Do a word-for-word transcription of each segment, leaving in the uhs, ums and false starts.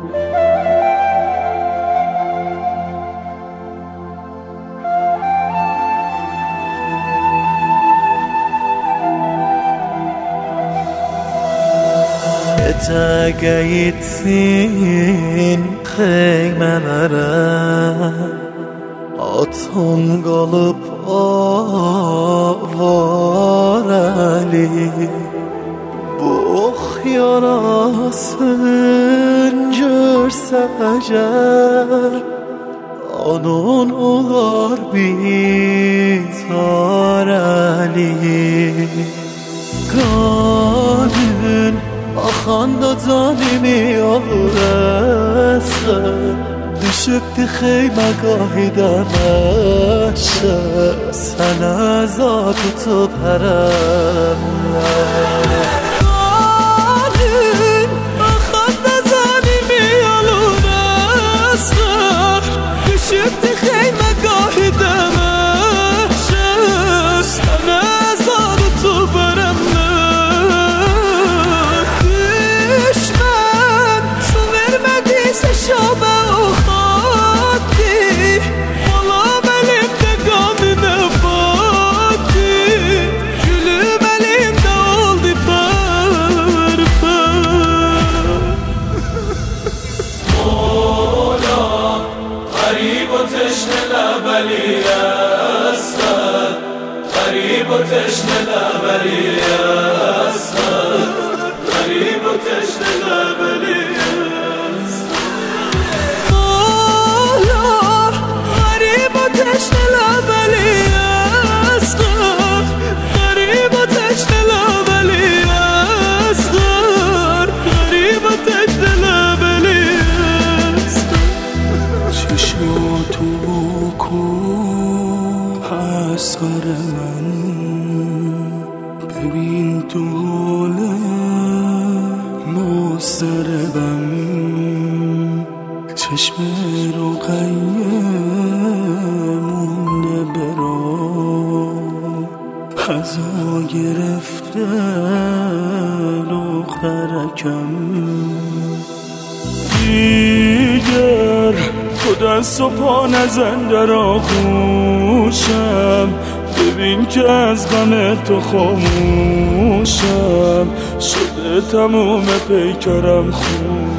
Etəqəyitin xeymələrə atın qalıb avarəli. Bu ox yarasın görsə əgər onun olar bitarəli. Qanın axanda canimi alır əsər, düşübdü xeymə qahidəm əşər, sənə zad tutub hərəmlər. Qanın axanda canimi alır əsər, düşübdü xeymə qahidəm əşər, sənə zad tutub hərəmlər. Şabe o xatti, balam elimde qanına battı, gülüm elimde oldu pər-pər. Mola, garib o teşne labeli asad, garib o teşne labeli asad, garib o teşne labeli. اسقر من ببین تو حال مضطربم، چشم رقیمون برا حضا گرفته دخترکم. دیگر تو دست و پا نزن در آغوشم، ببین که از غم تو خاموشم، شده تموم پیکرم خون.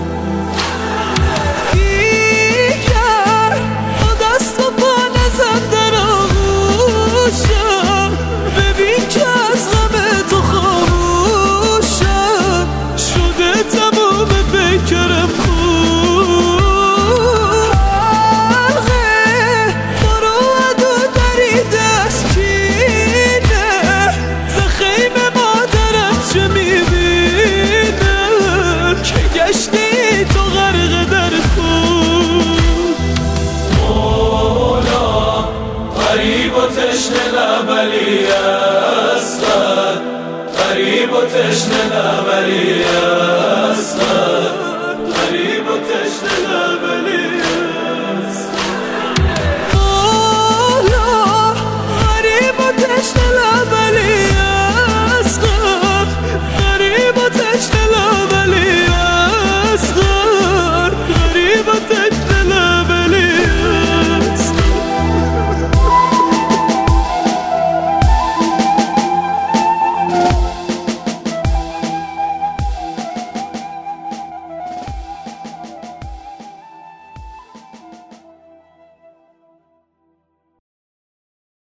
دیگر تو دست و پا نزن در آغوشم، ببین که از غم تو خاموشم، شده تموم پیکرم خون. غریب و تشنه لبلی اسد، غریب و تشنه لبلی اسد.